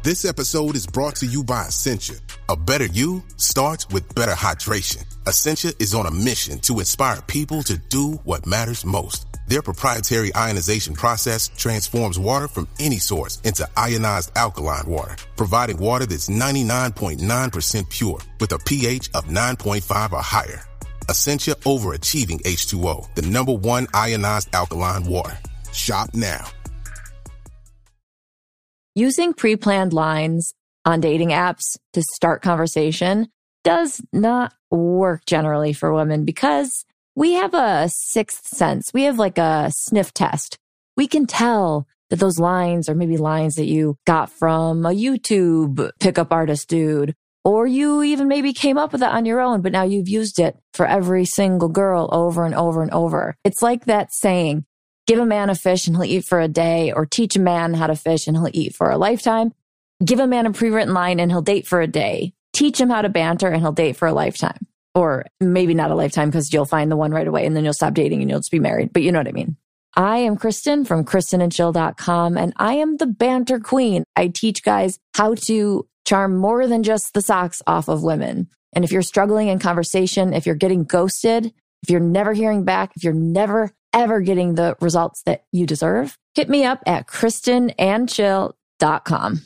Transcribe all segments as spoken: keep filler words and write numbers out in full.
This episode is brought to you by Essentia. A better you starts with better hydration. Essentia is on a mission to inspire people to do what matters most. Their proprietary ionization process transforms water from any source into ionized alkaline water, providing water that's ninety-nine point nine percent pure with a pH of nine point five or higher. Essentia Overachieving H two O, the number one ionized alkaline water. Shop now. Using pre-planned lines on dating apps to start conversation does not work generally for women because we have a sixth sense. We have like a sniff test. We can tell that those lines are maybe lines that you got from a YouTube pickup artist dude, or you even maybe came up with it on your own, but now you've used it for every single girl over and over and over. It's like that saying, give a man a fish and he'll eat for a day, or teach a man how to fish and he'll eat for a lifetime. Give a man a pre-written line and he'll date for a day. Teach him how to banter and he'll date for a lifetime. Or maybe not a lifetime because you'll find the one right away and then you'll stop dating and you'll just be married. But you know what I mean. I am Kristen from Kristen and Chill dot com, and I am the banter queen. I teach guys how to charm more than just the socks off of women. And if you're struggling in conversation, if you're getting ghosted, if you're never hearing back, if you're never ever getting the results that you deserve, hit me up at Kristen and Chill dot com.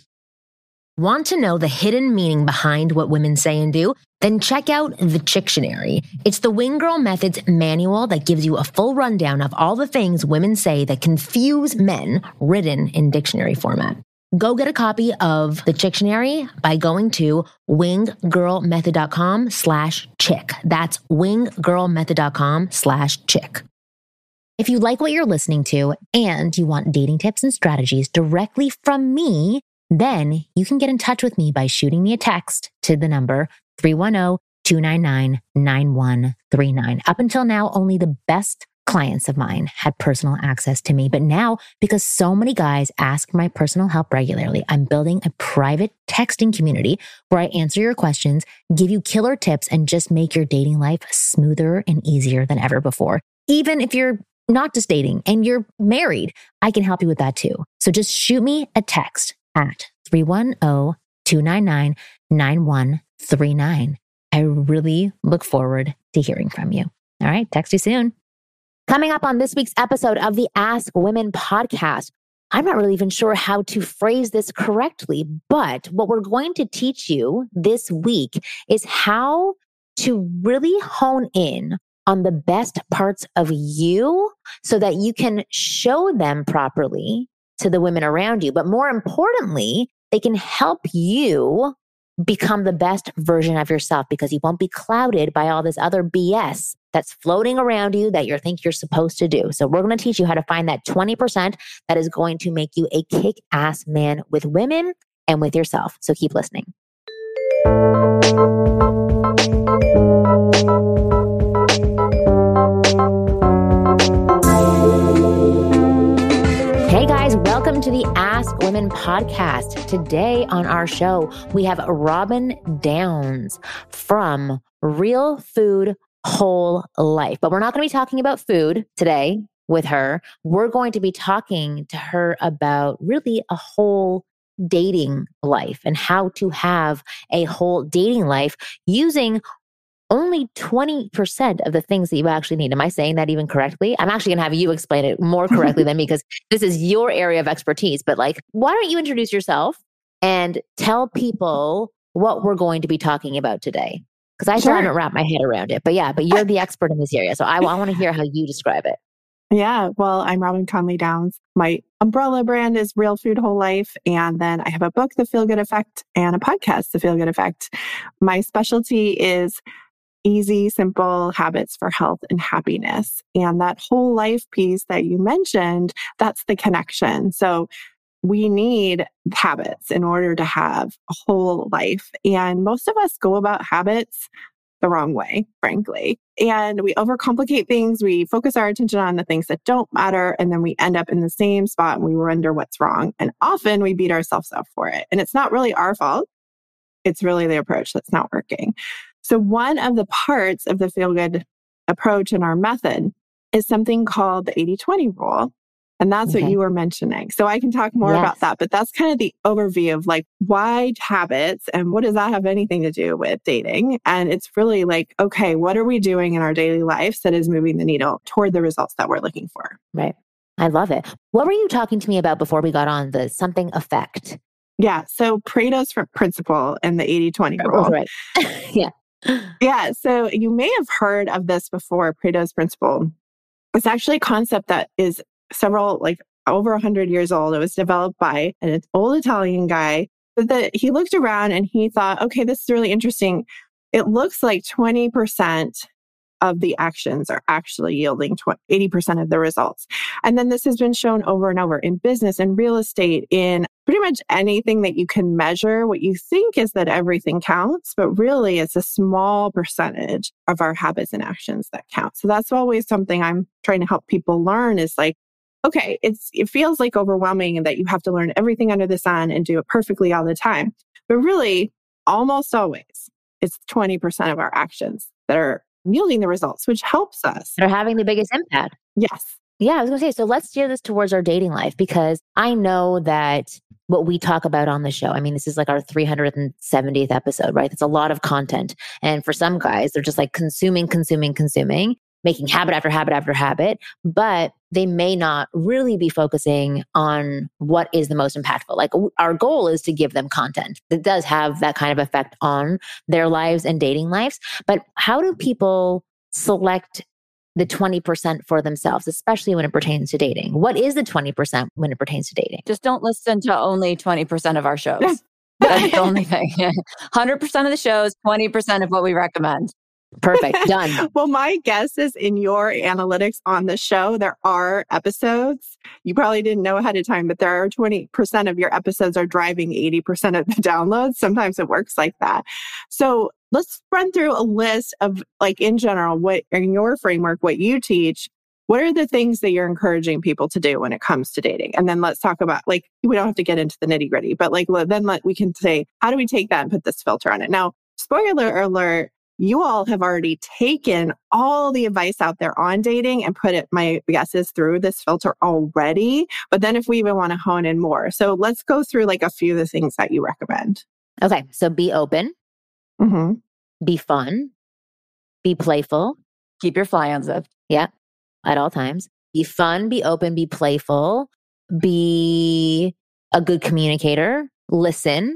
Want to know the hidden meaning behind what women say and do? Then check out The Chictionary. It's the Wing Girl Method's manual that gives you a full rundown of all the things women say that confuse men, written in dictionary format. Go get a copy of The Chictionary by going to winggirlmethod.com slash chick. That's winggirlmethod.com slash chick. If you like what you're listening to and you want dating tips and strategies directly from me, then you can get in touch with me by shooting me a text to the number three one zero, two nine nine, nine one three nine. Up until now, only the best clients of mine had personal access to me. But now, because so many guys ask for my personal help regularly, I'm building a private texting community where I answer your questions, give you killer tips, and just make your dating life smoother and easier than ever before. Even if you're not just dating and you're married, I can help you with that too. So just shoot me a text at three one zero, two nine nine, nine one three nine. I really look forward to hearing from you. All right, text you soon. Coming up on this week's episode of the Ask Women podcast, I'm not really even sure how to phrase this correctly, but what we're going to teach you this week is how to really hone in on the best parts of you so that you can show them properly to the women around you. But more importantly, they can help you become the best version of yourself because you won't be clouded by all this other B S that's floating around you that you think you're supposed to do. So we're going to teach you how to find that twenty percent that is going to make you a kick-ass man with women and with yourself. So keep listening. Hey guys, welcome to the Ask Women podcast. Today on our show, we have Robin Downs from Real Food Whole Life. But we're not going to be talking about food today with her. We're going to be talking to her about really a whole dating life and how to have a whole dating life using only twenty percent of the things that you actually need. Am I saying that even correctly? I'm actually going to have you explain it more correctly than me because this is your area of expertise. But like, why don't you introduce yourself and tell people what we're going to be talking about today? Because I still Sure. haven't wrapped my head around it. But yeah, but you're the expert in this area. So I, I want to hear how you describe it. Yeah, well, I'm Robin Conley Downs. My umbrella brand is Real Food Whole Life. And then I have a book, The Feel Good Effect, and a podcast, The Feel Good Effect. My specialty is easy, simple habits for health and happiness. And that whole life piece that you mentioned, that's the connection. So we need habits in order to have a whole life. And most of us go about habits the wrong way, frankly. And we overcomplicate things. We focus our attention on the things that don't matter. And then we end up in the same spot and we wonder what's wrong. And often we beat ourselves up for it. And it's not really our fault. It's really the approach that's not working. So one of the parts of the feel good approach in our method is something called the eighty twenty rule. And that's Okay. what you were mentioning. So I can talk more Yes. about that, but that's kind of the overview of like why habits and what does that have anything to do with dating? And it's really like, okay, what are we doing in our daily lives that is moving the needle toward the results that we're looking for? Right. I love it. What were you talking to me about before we got on the something effect? Yeah. So Pareto's principle and the eighty twenty rule. Right. Yeah. Yeah. So you may have heard of this before, Pareto's principle. It's actually a concept that is several, like over one hundred years old. It was developed by an old Italian guy. But the, he looked around and he thought, okay, this is really interesting. It looks like twenty percent of the actions are actually yielding eighty percent of the results. And then this has been shown over and over in business and real estate, in pretty much anything that you can measure. What you think is that everything counts, but really it's a small percentage of our habits and actions that count. So that's always something I'm trying to help people learn is like, okay, it's it feels like overwhelming and that you have to learn everything under the sun and do it perfectly all the time. But really, almost always, it's twenty percent of our actions that are yielding the results, which helps us. They're having the biggest impact. Yes. Yeah, I was going to say, so let's steer this towards our dating life, because I know that what we talk about on the show, I mean, this is like our three hundred seventieth episode, right? It's a lot of content. And for some guys, they're just like consuming, consuming, consuming, making habit after habit after habit, but they may not really be focusing on what is the most impactful. Like our goal is to give them content that does have that kind of effect on their lives and dating lives. But how do people select the twenty percent for themselves, especially when it pertains to dating? What is the twenty percent when it pertains to dating? Just don't listen to only twenty percent of our shows. That's the only thing. one hundred percent of the shows, twenty percent of what we recommend. Perfect. Done. Well, my guess is in your analytics on the show, there are episodes. You probably didn't know ahead of time, but there are twenty percent of your episodes are driving eighty percent of the downloads. Sometimes it works like that. So let's run through a list of, like, in general, what in your framework, what you teach, what are the things that you're encouraging people to do when it comes to dating? And then let's talk about, like, we don't have to get into the nitty gritty, but like, then let, we can say, how do we take that and put this filter on it? Now, spoiler alert, you all have already taken all the advice out there on dating and put it, my guess is, through this filter already. But then if we even want to hone in more. So let's go through like a few of the things that you recommend. Okay. So be open, Mm-hmm. be fun, be playful. Keep your fly unzipped. Yeah. At all times. Be fun, be open, be playful, be a good communicator, listen.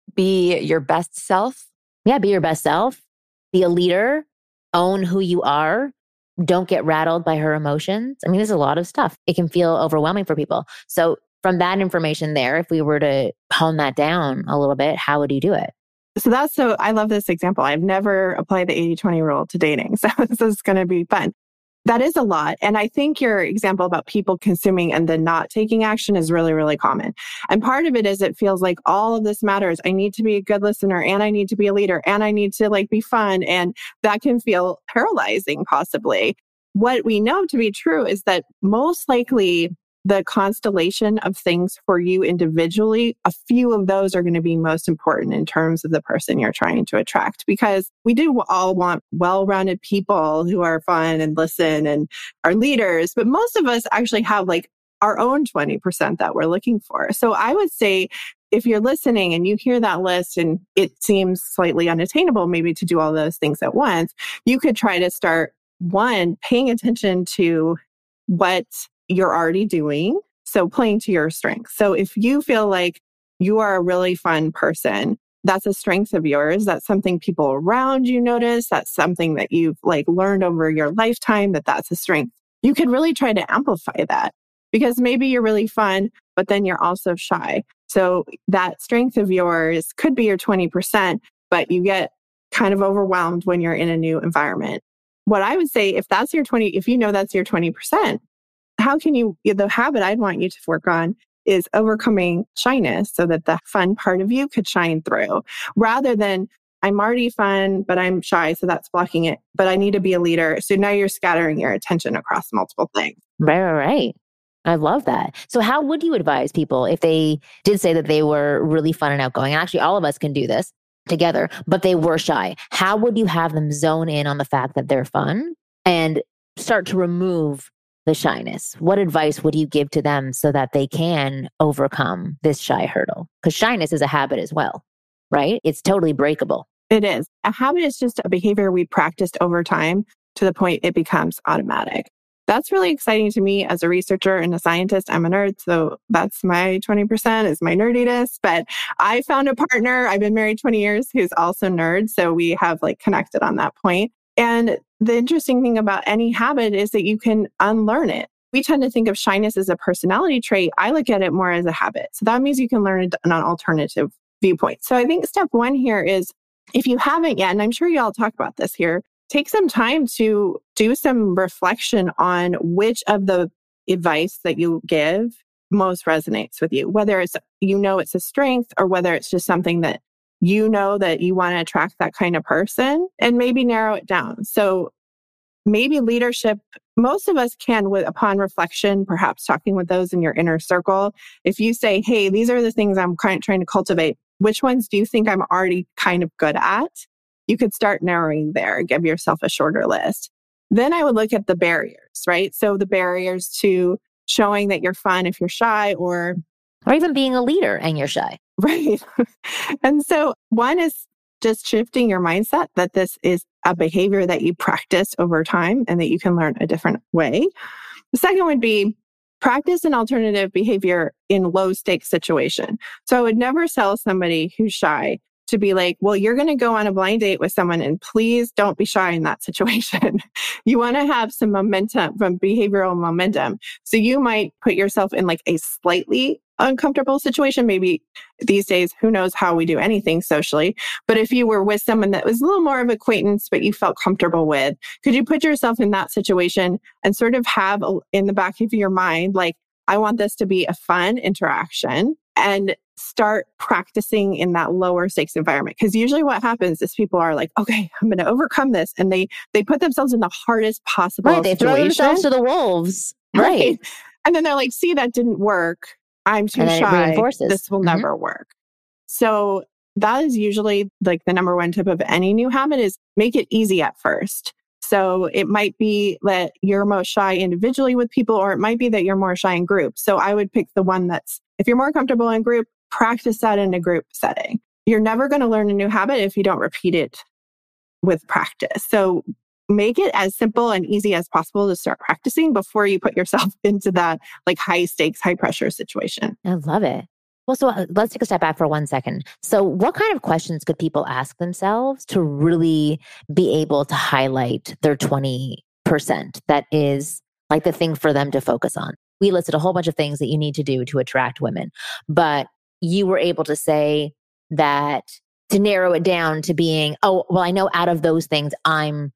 Be your best self. Yeah. Be your best self. Be a leader, own who you are. Don't get rattled by her emotions. I mean, there's a lot of stuff. It can feel overwhelming for people. So from that information there, if we were to hone that down a little bit, how would you do it? So that's so, I love this example. I've never applied the eighty twenty rule to dating. So this is going to be fun. That is a lot. And I think your example about people consuming and then not taking action is really, really common. And part of it is it feels like all of this matters. I need to be a good listener and I need to be a leader and I need to like be fun. And that can feel paralyzing possibly. What we know to be true is that most likely the constellation of things for you individually, a few of those are going to be most important in terms of the person you're trying to attract, because we do all want well-rounded people who are fun and listen and are leaders. But most of us actually have like our own twenty percent that we're looking for. So I would say if you're listening and you hear that list and it seems slightly unattainable, maybe to do all those things at once, you could try to start, one, paying attention to what you're already doing. So playing to your strengths. So if you feel like you are a really fun person, that's a strength of yours. That's something people around you notice. That's something that you've like learned over your lifetime, that that's a strength. You could really try to amplify that, because maybe you're really fun, but then you're also shy. So that strength of yours could be your twenty percent, but you get kind of overwhelmed when you're in a new environment. What I would say, if that's your twenty, if you know that's your twenty percent, how can you, the habit I'd want you to work on is overcoming shyness so that the fun part of you could shine through, rather than I'm already fun, but I'm shy, so that's blocking it. But I need to be a leader. So now you're scattering your attention across multiple things. Right, right, right. I love that. So how would you advise people if they did say that they were really fun and outgoing? And actually, all of us can do this together, but they were shy. How would you have them zone in on the fact that they're fun and start to remove the shyness, what advice would you give to them so that they can overcome this shy hurdle? Because shyness is a habit as well, right? It's totally breakable. It is. A habit is just a behavior we practiced over time to the point it becomes automatic. That's really exciting to me as a researcher and a scientist. I'm a nerd, so that's my twenty percent is my nerdiness. But I found a partner, I've been married twenty years, who's also nerd. So we have like connected on that point. And the interesting thing about any habit is that you can unlearn it. We tend to think of shyness as a personality trait. I look at it more as a habit. So that means you can learn an alternative viewpoint. So I think step one here is, if you haven't yet, and I'm sure you all talk about this here, take some time to do some reflection on which of the advice that you give most resonates with you, whether it's, you know, it's a strength or whether it's just something that you know that you want to attract that kind of person, and maybe narrow it down. So maybe leadership, most of us can, with upon reflection, perhaps talking with those in your inner circle, if you say, hey, these are the things I'm kind of trying to cultivate, which ones do you think I'm already kind of good at? You could start narrowing there, give yourself a shorter list. Then I would look at the barriers, right? So the barriers to showing that you're fun if you're shy, or or even being a leader and you're shy. Right. And so one is just shifting your mindset that this is a behavior that you practice over time and that you can learn a different way. The second would be practice an alternative behavior in low stakes situation. So I would never tell somebody who's shy to be like, well, you're going to go on a blind date with someone and please don't be shy in that situation. You want to have some momentum, from behavioral momentum. So you might put yourself in like a slightly uncomfortable situation. Maybe these days, who knows how we do anything socially. But if you were with someone that was a little more of acquaintance, but you felt comfortable with, could you put yourself in that situation and sort of have a, in the back of your mind, like, I want this to be a fun interaction, and start practicing in that lower stakes environment. Because usually what happens is people are like, okay, I'm going to overcome this. And they they put themselves in the hardest possible right, they situation. throw themselves to the wolves. Right. right. And then they're like, see, that didn't work. I'm too shy. This will mm-hmm. never work. So that is usually like the number one tip of any new habit, is make it easy at first. So it might be that you're most shy individually with people, or it might be that you're more shy in group. So I would pick the one that's, if you're more comfortable in group, practice that in a group setting. You're never going to learn a new habit if you don't repeat it with practice. So make it as simple and easy as possible to start practicing before you put yourself into that like high stakes, high pressure situation. I love it. Well, so uh, let's take a step back for one second. So what kind of questions could people ask themselves to really be able to highlight their twenty percent that is like the thing for them to focus on? We listed a whole bunch of things that you need to do to attract women, but you were able to say that to narrow it down to being, oh, well, I know out of those things, I'm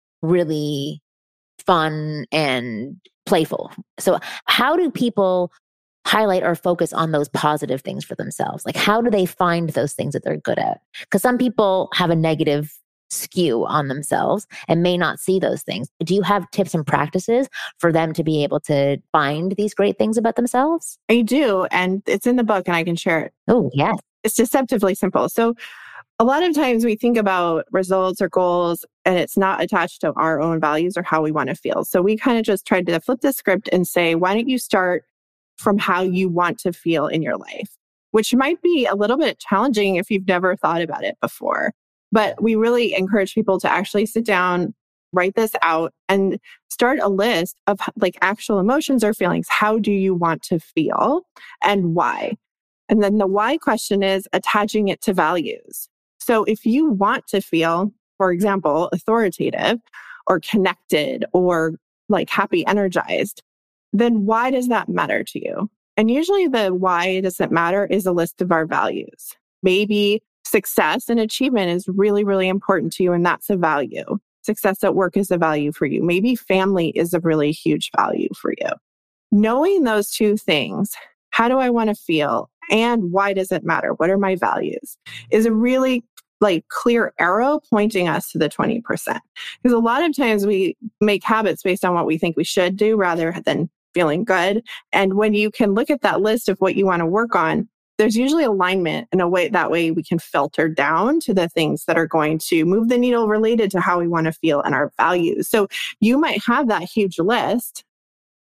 really fun and playful. So how do people highlight or focus on those positive things for themselves? Like, how do they find those things that they're good at? Because some people have a negative skew on themselves and may not see those things. Do you have tips and practices for them to be able to find these great things about themselves? I do. And it's in the book and I can share it. Oh, yes. It's deceptively simple. So a lot of times we think about results or goals and it's not attached to our own values or how we want to feel. So we kind of just tried to flip the script and say, why don't you start from how you want to feel in your life, which might be a little bit challenging if you've never thought about it before. But we really encourage people to actually sit down, write this out, and start a list of like actual emotions or feelings. How do you want to feel and why? And then the why question is attaching it to values. So if you want to feel, for example, authoritative or connected or like happy, energized, then why does that matter to you? And usually the why does it matter is a list of our values. Maybe success and achievement is really, really important to you, and that's a value. Success at work is a value for you. Maybe family is a really huge value for you. Knowing those two things, how do I want to feel and why does it matter? What are my values? Is a really like clear arrow pointing us to the twenty percent. Because a lot of times we make habits based on what we think we should do rather than feeling good. And when you can look at that list of what you want to work on, there's usually alignment in a way that way we can filter down to the things that are going to move the needle related to how we want to feel and our values. So you might have that huge list,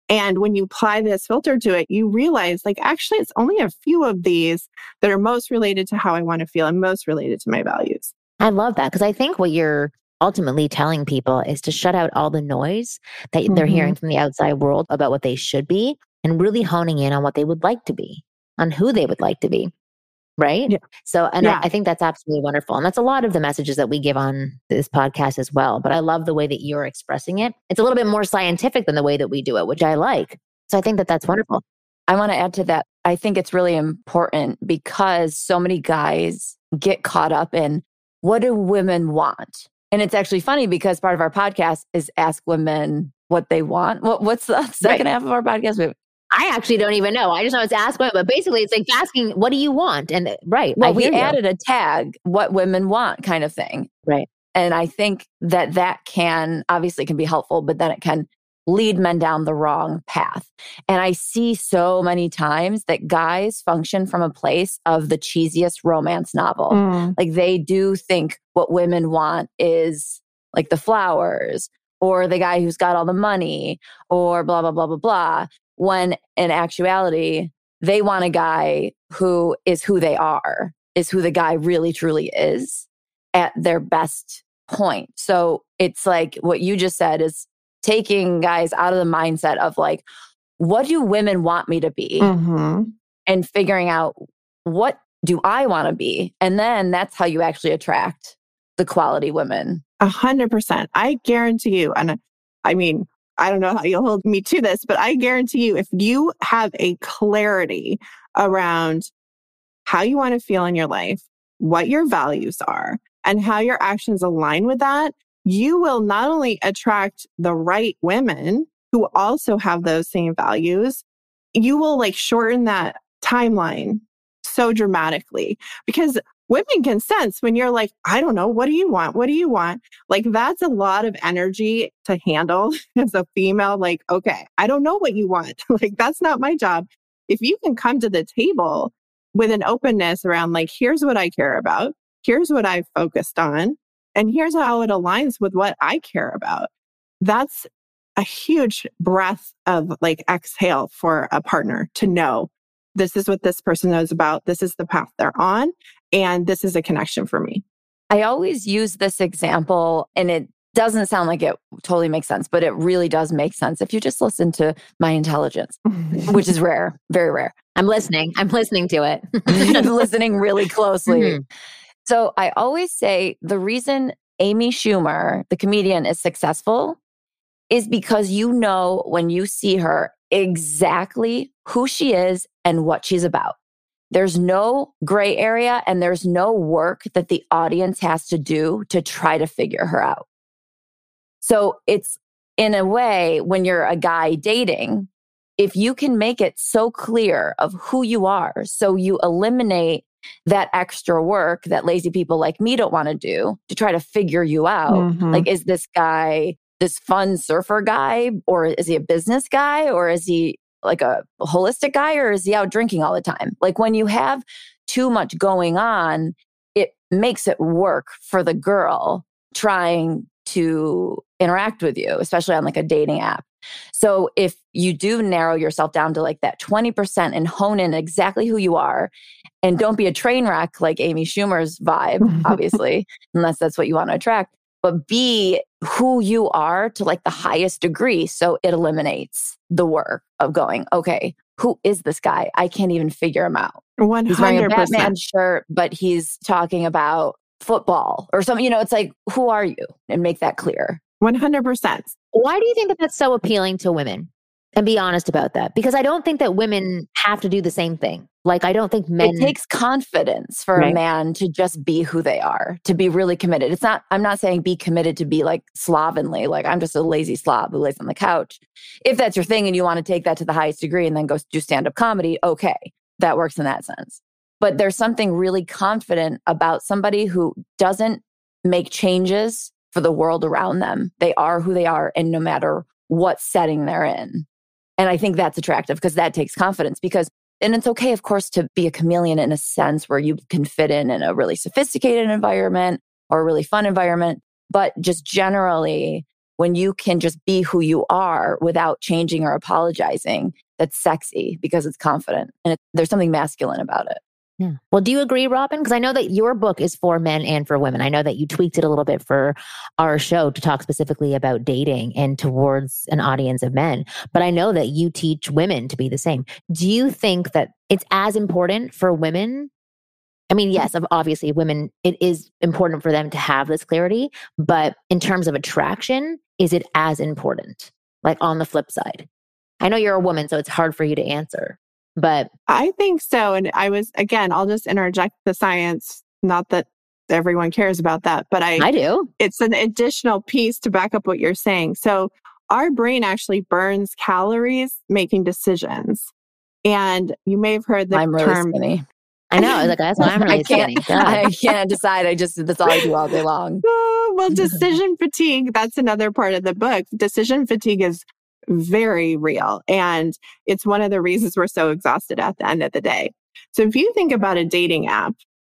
And when you apply this filter to it, you realize like, actually, it's only a few of these that are most related to how I want to feel and most related to my values. I love that because I think what you're ultimately telling people is to shut out all the noise that mm-hmm. they're hearing from the outside world about what they should be and really honing in on what they would like to be, on who they would like to be. Right? Yeah. So, and yeah. I, I think that's absolutely wonderful. And that's a lot of the messages that we give on this podcast as well. But I love the way that you're expressing it. It's a little bit more scientific than the way that we do it, which I like. So I think that that's wonderful. I want to add to that. I think it's really important because so many guys get caught up in what do women want? And it's actually funny because part of our podcast is ask women what they want. What, what's the second right. half of our podcast? I actually don't even know. I just know it's ask women, but basically it's like asking, what do you want? And right. Well, we added a tag, what women want kind of thing. Right. And I think that that can, obviously can be helpful, but then it can lead men down the wrong path. And I see so many times that guys function from a place of the cheesiest romance novel. Mm. Like they do think what women want is like the flowers or the guy who's got all the money or blah, blah, blah, blah, blah. When in actuality, they want a guy who is who they are, is who the guy really truly is at their best point. So it's like what you just said is taking guys out of the mindset of like, what do women want me to be? Mm-hmm. And figuring out what do I want to be? And then that's how you actually attract the quality women. A hundred percent. I guarantee you. And I mean, I don't know how you'll hold me to this, but I guarantee you, if you have a clarity around how you want to feel in your life, what your values are, and how your actions align with that, you will not only attract the right women who also have those same values, you will like shorten that timeline so dramatically because women can sense when you're like, I don't know, what do you want? What do you want? Like, that's a lot of energy to handle as a female. Like, okay, I don't know what you want. Like, that's not my job. If you can come to the table with an openness around like, here's what I care about. Here's what I've focused on. And here's how it aligns with what I care about. That's a huge breath of like exhale for a partner to know this is what this person knows about. This is the path they're on. And this is a connection for me. I always use this example, and it doesn't sound like it totally makes sense, but it really does make sense if you just listen to my intelligence, which is rare, very rare. I'm listening. I'm listening to it. I'm listening really closely. Mm-hmm. So I always say the reason Amy Schumer, the comedian, is successful is because you know when you see her exactly who she is and what she's about. There's no gray area and there's no work that the audience has to do to try to figure her out. So it's in a way, when you're a guy dating, if you can make it so clear of who you are, so you eliminate that extra work that lazy people like me don't want to do to try to figure you out. Mm-hmm. Like, is this guy this fun surfer guy, or is he a business guy, or is he like a holistic guy, or is he out drinking all the time? Like, when you have too much going on, it makes it work for the girl trying to interact with you, especially on like a dating app. So if you do narrow yourself down to like that twenty percent and hone in exactly who you are, and don't be a train wreck like Amy Schumer's vibe, obviously, unless that's what you want to attract, but be who you are to like the highest degree. So it eliminates the work of going, okay, who is this guy? I can't even figure him out. one hundred percent. He's wearing a Batman shirt, but he's talking about football or something. You know, it's like, who are you? And make that clear. one hundred percent. Why do you think that that's so appealing to women? And be honest about that. Because I don't think that women have to do the same thing. Like, I don't think men... It takes confidence for right. a man to just be who they are, to be really committed. It's not, I'm not saying be committed to be like slovenly, like I'm just a lazy slob who lays on the couch. If that's your thing and you want to take that to the highest degree and then go do stand-up comedy, okay, that works in that sense. But there's something really confident about somebody who doesn't make changes for the world around them. They are who they are, and no matter what setting they're in. And I think that's attractive because that takes confidence. Because, and it's okay, of course, to be a chameleon in a sense where you can fit in in a really sophisticated environment or a really fun environment. But just generally, when you can just be who you are without changing or apologizing, that's sexy because it's confident. And it, there's something masculine about it. Yeah. Well, do you agree, Robin? Because I know that your book is for men and for women. I know that you tweaked it a little bit for our show to talk specifically about dating and towards an audience of men. But I know that you teach women to be the same. Do you think that it's as important for women? I mean, yes, obviously women, it is important for them to have this clarity. But in terms of attraction, is it as important? Like on the flip side? I know you're a woman, so it's hard for you to answer. But I think so. And I was, again, I'll just interject the science. Not that everyone cares about that, but I, I do. It's an additional piece to back up what you're saying. So our brain actually burns calories making decisions. And you may have heard the I'm really term. Skinny. I know. Like, that's why I'm really I can't, skinny. I can't decide. I just, that's all I do all day long. Oh, well, decision fatigue, that's another part of the book. Decision fatigue is very real. And it's one of the reasons we're so exhausted at the end of the day. So if you think about a dating app,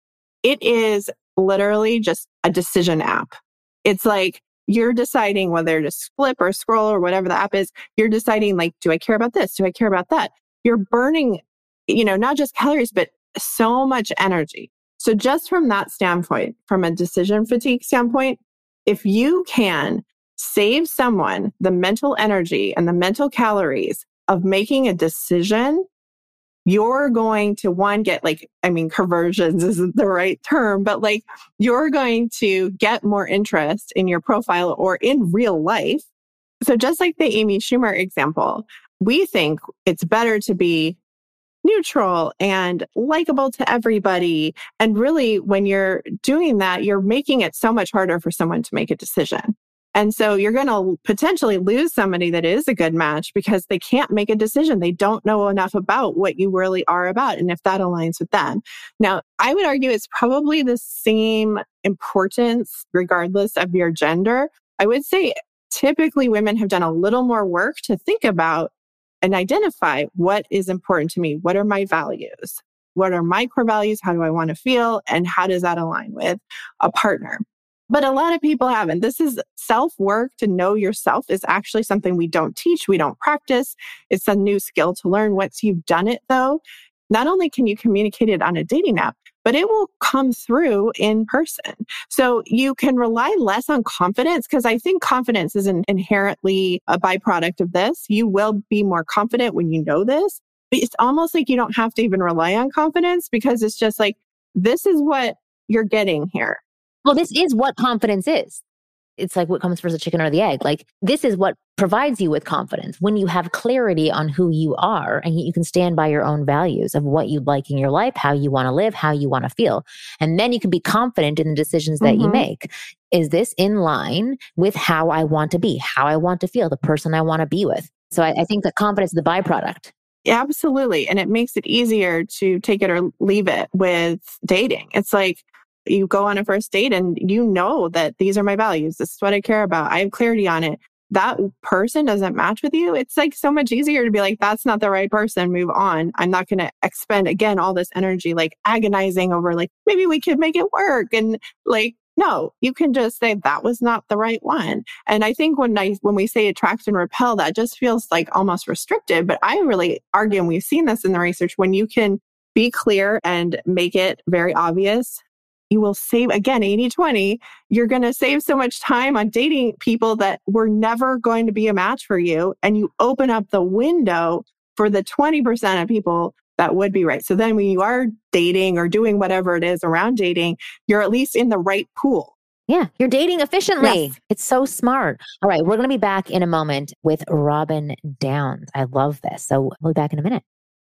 it is literally just a decision app. It's like you're deciding whether to flip or scroll or whatever the app is. You're deciding like, do I care about this? Do I care about that? You're burning, you know, not just calories, but so much energy. So just from that standpoint, from a decision fatigue standpoint, if you can save someone the mental energy and the mental calories of making a decision, you're going to, one, get like, I mean, conversions isn't the right term, but like you're going to get more interest in your profile or in real life. So just like the Amy Schumer example, we think it's better to be neutral and likable to everybody. And really, when you're doing that, you're making it so much harder for someone to make a decision. And so you're going to potentially lose somebody that is a good match because they can't make a decision. They don't know enough about what you really are about and if that aligns with them. Now, I would argue it's probably the same importance regardless of your gender. I would say typically women have done a little more work to think about and identify what is important to me. What are my values? What are my core values? How do I want to feel? And how does that align with a partner? But a lot of people haven't. This is self-work. To know yourself is actually something we don't teach, we don't practice. It's a new skill to learn. Once you've done it, though, not only can you communicate it on a dating app, but it will come through in person. So you can rely less on confidence, because I think confidence is an inherently a byproduct of this. You will be more confident when you know this. But it's almost like you don't have to even rely on confidence, because it's just like, this is what you're getting here. Well, this is what confidence is. It's like what comes first, the chicken or the egg. Like, this is what provides you with confidence when you have clarity on who you are and you can stand by your own values of what you'd like in your life, how you want to live, how you want to feel. And then you can be confident in the decisions that mm-hmm. you make. Is this in line with how I want to be, how I want to feel, the person I want to be with? So I, I think that confidence is the byproduct. Absolutely. And it makes it easier to take it or leave it with dating. It's like, you go on a first date and you know that these are my values. This is what I care about. I have clarity on it. That person doesn't match with you. It's like so much easier to be like, that's not the right person. Move on. I'm not going to expend again all this energy, like agonizing over like, maybe we could make it work. And like, no, you can just say that was not the right one. And I think when I, when we say attract and repel, that just feels like almost restrictive. But I really argue, and we've seen this in the research, when you can be clear and make it very obvious, you will save, again, eighty twenty, you're going to save so much time on dating people that were never going to be a match for you. And you open up the window for the twenty percent of people that would be right. So then when you are dating or doing whatever it is around dating, you're at least in the right pool. Yeah, you're dating efficiently. Yes. It's so smart. All right, we're going to be back in a moment with Robin Downs. I love this. So we'll be back in a minute.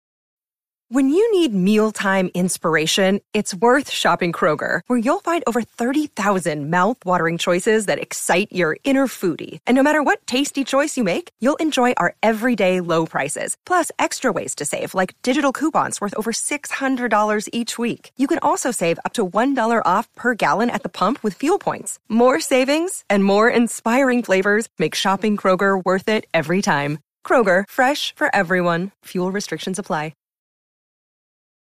When you need mealtime inspiration, it's worth shopping Kroger, where you'll find over thirty thousand mouth-watering choices that excite your inner foodie. And no matter what tasty choice you make, you'll enjoy our everyday low prices, plus extra ways to save, like digital coupons worth over six hundred dollars each week. You can also save up to one dollar off per gallon at the pump with fuel points. More savings and more inspiring flavors make shopping Kroger worth it every time. Kroger, fresh for everyone. Fuel restrictions apply.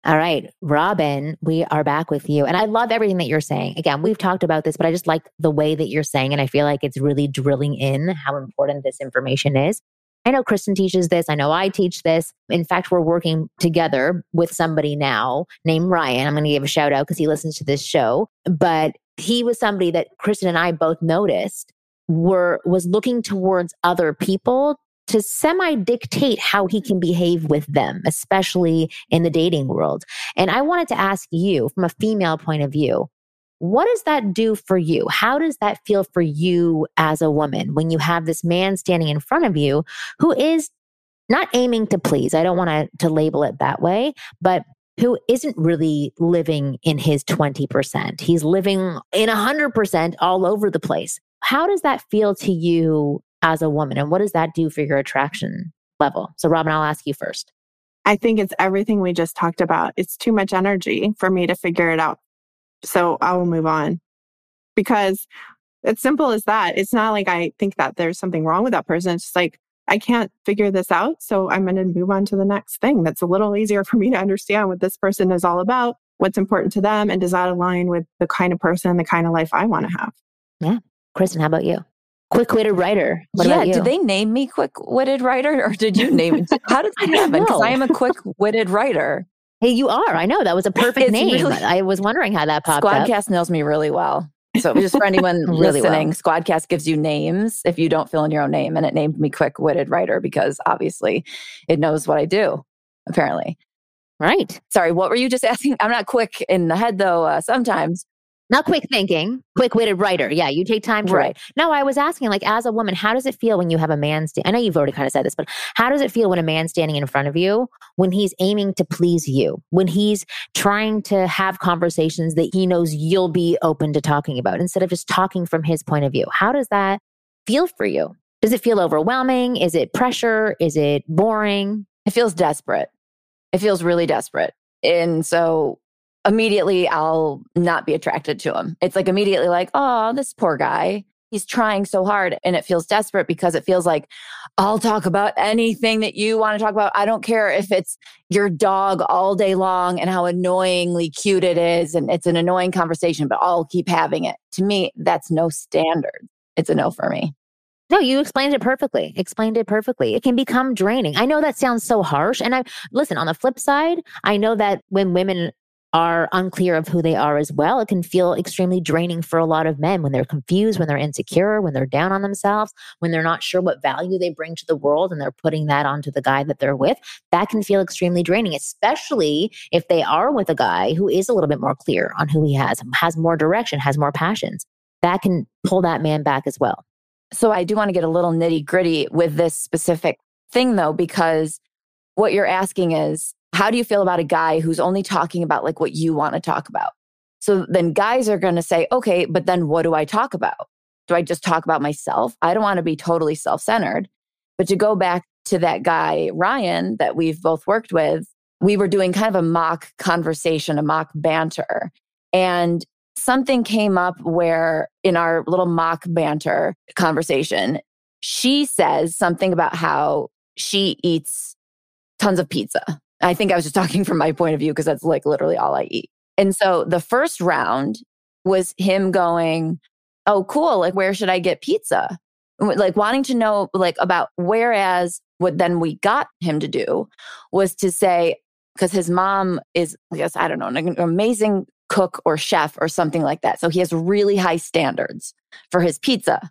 All right, Robin, we are back with you. And I love everything that you're saying. Again, we've talked about this, but I just like the way that you're saying, and I feel like it's really drilling in how important this information is. I know Kristen teaches this. I know I teach this. In fact, we're working together with somebody now named Ryan. I'm going to give a shout out because he listens to this show. But he was somebody that Kristen and I both noticed were was looking towards other people to semi-dictate how he can behave with them, especially in the dating world. And I wanted to ask you, from a female point of view, what does that do for you? How does that feel for you as a woman when you have this man standing in front of you who is not aiming to please? I don't want to, to label it that way, but who isn't really living in his twenty percent. He's living in one hundred percent all over the place. How does that feel to you as a woman? And what does that do for your attraction level? So Robin, I'll ask you first. I think it's everything we just talked about. It's too much energy for me to figure it out. So I will move on, because it's simple as that. It's not like I think that there's something wrong with that person. It's just like, I can't figure this out. So I'm going to move on to the next thing. That's a little easier for me to understand what this person is all about, what's important to them, and does that align with the kind of person, the kind of life I want to have. Yeah. Kristen, how about you? Quick-witted writer. What yeah, about you? Did they name me quick-witted writer, or did you name it? How did that happen? Because I am a quick-witted writer. Hey, you are. I know. That was a perfect It's name. really- I was wondering how that popped up. Squadcast knows me really well. So just for anyone Really listening, well. Squadcast gives you names if you don't fill in your own name. And it named me quick-witted writer because obviously it knows what I do, apparently. Right. Sorry, what were you just asking? I'm not quick in the head, though, uh, sometimes. Not quick thinking, quick-witted writer. Yeah, you take time to Right. write. No, I was asking, like, as a woman, how does it feel when you have a man sta- I know you've already kind of said this, but how does it feel when a man's standing in front of you, when he's aiming to please you, when he's trying to have conversations that he knows you'll be open to talking about instead of just talking from his point of view? How does that feel for you? Does it feel overwhelming? Is it pressure? Is it boring? It feels desperate. It feels really desperate. And so immediately I'll not be attracted to him. It's like immediately like, oh, this poor guy, he's trying so hard. And it feels desperate because it feels like I'll talk about anything that you want to talk about. I don't care if it's your dog all day long and how annoyingly cute it is. And it's an annoying conversation, but I'll keep having it. To me, that's no standard. It's a no for me. No, you explained it perfectly. Explained it perfectly. It can become draining. I know that sounds so harsh. And I listen, on the flip side, I know that when women are unclear of who they are as well, it can feel extremely draining for a lot of men when they're confused, when they're insecure, when they're down on themselves, when they're not sure what value they bring to the world and they're putting that onto the guy that they're with. That can feel extremely draining, especially if they are with a guy who is a little bit more clear on who he has, has more direction, has more passions. That can pull that man back as well. So I do want to get a little nitty gritty with this specific thing, though, because what you're asking is, how do you feel about a guy who's only talking about like what you want to talk about? So then guys are going to say, okay, but then what do I talk about? Do I just talk about myself? I don't want to be totally self-centered. But to go back to that guy, Ryan, that we've both worked with, we were doing kind of a mock conversation, a mock banter. And something came up where in our little mock banter conversation, she says something about how she eats tons of pizza. I think I was just talking from my point of view because that's like literally all I eat. And so the first round was him going, oh, cool. Like, where should I get pizza? Like wanting to know like about, whereas what then we got him to do was to say, because his mom is, I guess, I don't know, an amazing cook or chef or something like that. So he has really high standards for his pizza.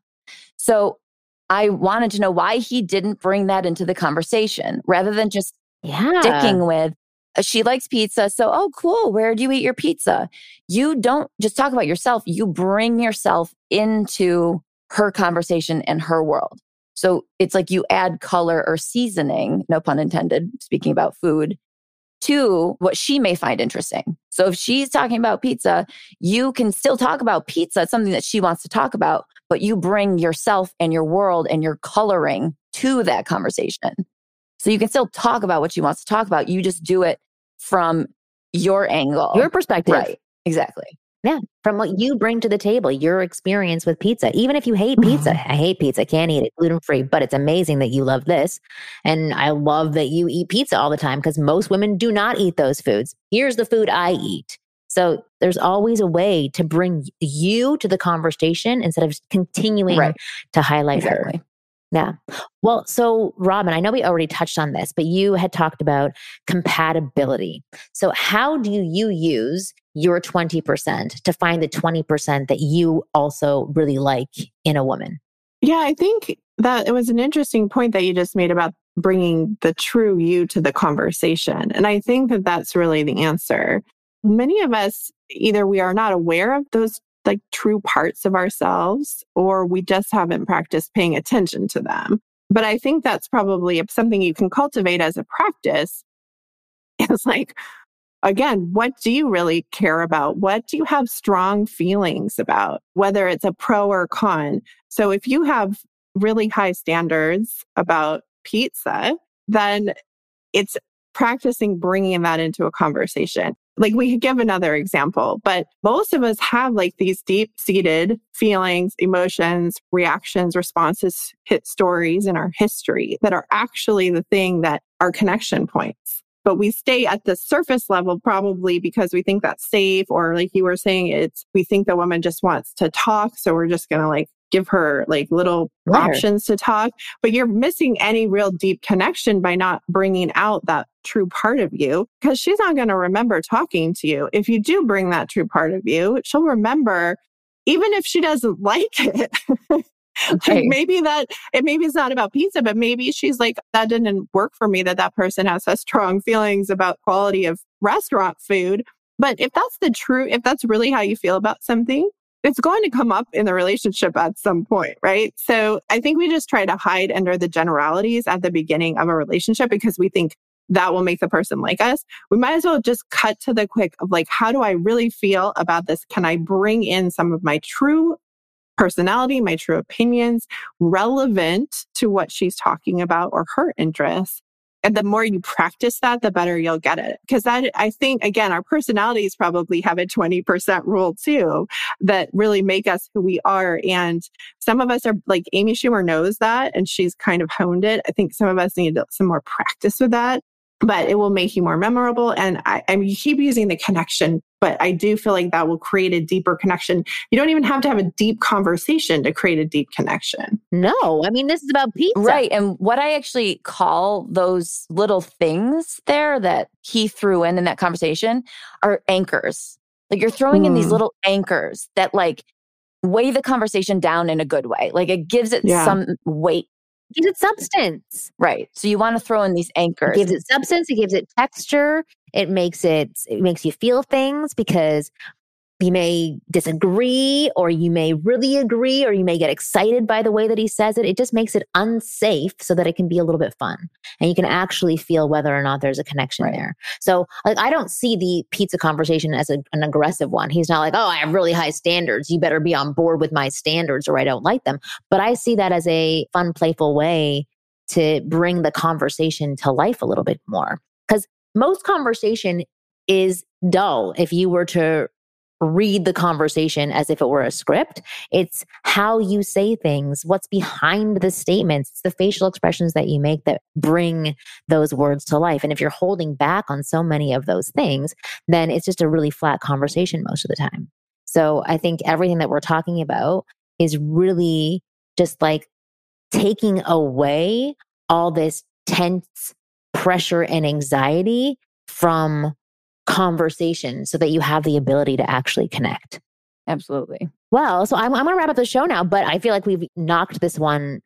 So I wanted to know why he didn't bring that into the conversation rather than just Yeah. sticking with, she likes pizza. So, oh, cool. Where do you eat your pizza? You don't just talk about yourself. You bring yourself into her conversation and her world. So it's like you add color or seasoning, no pun intended, speaking about food, to what she may find interesting. So if she's talking about pizza, you can still talk about pizza. It's something that she wants to talk about, but you bring yourself and your world and your coloring to that conversation. So you can still talk about what she wants to talk about. You just do it from your angle. Your perspective. Right. Exactly. Yeah. From what you bring to the table, your experience with pizza. Even if you hate pizza, I hate pizza, can't eat it, gluten-free, but it's amazing that you love this. And I love that you eat pizza all the time because most women do not eat those foods. Here's the food I eat. So there's always a way to bring you to the conversation instead of continuing right. to highlight exactly. her. Yeah. Well, so Robin, I know we already touched on this, but you had talked about compatibility. So how do you use your twenty percent to find the twenty percent that you also really like in a woman? Yeah, I think that it was an interesting point that you just made about bringing the true you to the conversation. And I think that that's really the answer. Many of us, either we are not aware of those like true parts of ourselves, or we just haven't practiced paying attention to them. But I think that's probably something you can cultivate as a practice. It's like, again, what do you really care about? What do you have strong feelings about, whether it's a pro or con? So if you have really high standards about pizza, then it's practicing bringing that into a conversation. Like we could give another example, but most of us have like these deep-seated feelings, emotions, reactions, responses, hit stories in our history that are actually the thing that are connection points. But we stay at the surface level probably because we think that's safe, or like you were saying, it's we think the woman just wants to talk, so we're just going to like give her like little Let her. options to talk. But you're missing any real deep connection by not bringing out that true part of you, because she's not going to remember talking to you. If you do bring that true part of you, she'll remember, even if she doesn't like it. Like Right. maybe that it maybe it's not about pizza, but maybe she's like, that didn't work for me, that that person has such strong feelings about quality of restaurant food. But if that's the true, if that's really how you feel about something, it's going to come up in the relationship at some point, right? So I think we just try to hide under the generalities at the beginning of a relationship because we think that will make the person like us. We might as well just cut to the quick of like, how do I really feel about this? Can I bring in some of my true personality, my true opinions, relevant to what she's talking about or her interests? And the more you practice that, the better you'll get it. Because that, I think, again, our personalities probably have a twenty percent rule too, that really make us who we are. And some of us are like Amy Schumer knows that, and she's kind of honed it. I think some of us need some more practice with that, but it will make you more memorable. And I, I mean, you keep using the connection, but I do feel like that will create a deeper connection. You don't even have to have a deep conversation to create a deep connection. No, I mean, this is about pizza. Right. And what I actually call those little things there that he threw in in that conversation are anchors. Like you're throwing mm. in these little anchors that like weigh the conversation down in a good way. Like it gives it yeah. some weight. It gives it substance. Right. So you want to throw in these anchors. It gives it substance. It gives it texture. It makes it, it makes you feel things because you may disagree or you may really agree or you may get excited by the way that he says it. It just makes it unsafe so that it can be a little bit fun and you can actually feel whether or not there's a connection right. there. So like, I don't see the pizza conversation as a, an aggressive one. He's not like, oh, I have really high standards. You better be on board with my standards or I don't like them. But I see that as a fun, playful way to bring the conversation to life a little bit more. Because most conversation is dull if you were to read the conversation as if it were a script. It's how you say things, what's behind the statements. It's the facial expressions that you make that bring those words to life. And if you're holding back on so many of those things, then it's just a really flat conversation most of the time. So I think everything that we're talking about is really just like taking away all this tense pressure and anxiety from conversation so that you have the ability to actually connect. Absolutely. Well, so I'm, I'm going to wrap up the show now, but I feel like we've knocked this one,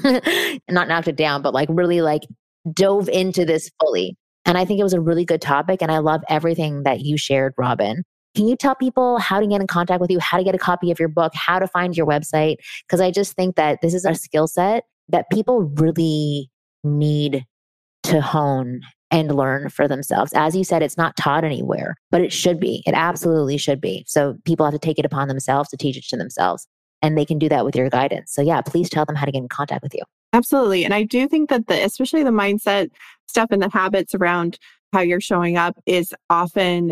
not knocked it down, but like really like dove into this fully. And I think it was a really good topic. And I love everything that you shared, Robin. Can you tell people how to get in contact with you, how to get a copy of your book, how to find your website? Because I just think that this is a skill set that people really need to hone and learn for themselves. As you said, it's not taught anywhere, but it should be. It absolutely should be. So people have to take it upon themselves to teach it to themselves. And they can do that with your guidance. So yeah, please tell them how to get in contact with you. Absolutely. And I do think that the, especially the mindset stuff and the habits around how you're showing up is often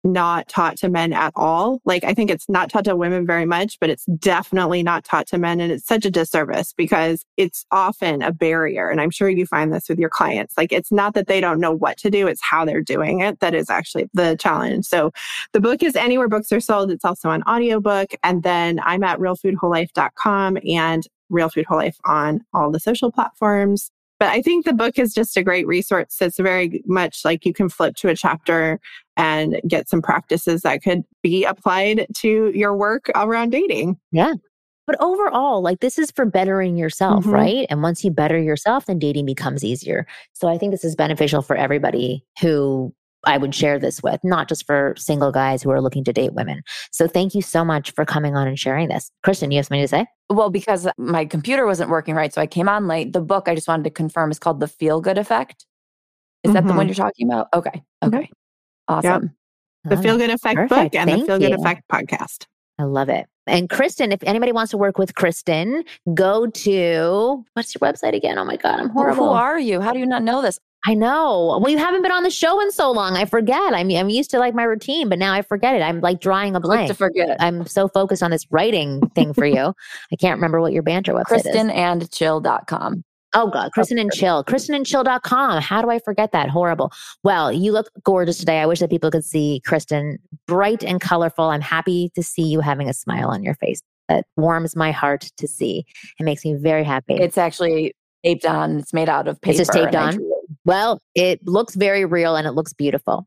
not taught to men at all. Like, I think it's not taught to women very much, but it's definitely not taught to men. And it's such a disservice because it's often a barrier. And I'm sure you find this with your clients. Like, it's not that they don't know what to do, it's how they're doing it that is actually the challenge. So the book is anywhere books are sold. It's also an audiobook. And then I'm at real food whole life dot com and Real Food Whole Life on all the social platforms. But I think the book is just a great resource. It's very much like you can flip to a chapter and get some practices that could be applied to your work around dating. Yeah. But overall, like this is for bettering yourself, Mm-hmm. right? And once you better yourself, then dating becomes easier. So I think this is beneficial for everybody who I would share this with, not just for single guys who are looking to date women. So thank you so much for coming on and sharing this. Kristen, you have something to say? Well, because my computer wasn't working right, so I came on late. The book, I just wanted to confirm, is called The Feel Good Effect. Is mm-hmm. that the one you're talking about? Okay. Okay. Mm-hmm. Awesome. Yep. The Feel Good Effect Perfect. book and Thank the Feel you. Good Effect podcast. I love it. And Kristen, if anybody wants to work with Kristen, go to, what's your website again? Oh my God, I'm horrible. Who are you? How do you not know this? I know. Well, you haven't been on the show in so long. I forget. I mean, I'm used to like my routine, but now I forget it. I'm like drawing a blank. To forget. I'm so focused on this writing thing for you. I can't remember what your banter website Kristen is. kristen and chill dot com. Oh God, Kristen and Chill. kristen and chill dot com. How do I forget that? Horrible. Well, you look gorgeous today. I wish that people could see Kristen bright and colorful. I'm happy to see you having a smile on your face. That warms my heart to see. It makes me very happy. It's actually taped on. It's made out of paper. It's just taped on. Well, it looks very real and it looks beautiful.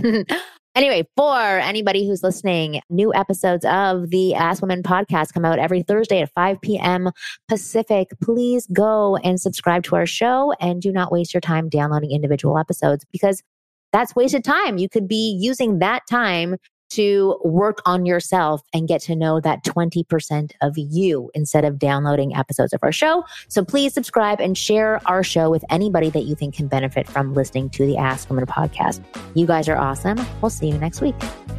Anyway, for anybody who's listening, new episodes of the Ask Women podcast come out every Thursday at five p.m. Pacific. Please go and subscribe to our show and do not waste your time downloading individual episodes because that's wasted time. You could be using that time to work on yourself and get to know that twenty percent of you instead of downloading episodes of our show. So please subscribe and share our show with anybody that you think can benefit from listening to the Ask Women podcast. You guys are awesome. We'll see you next week.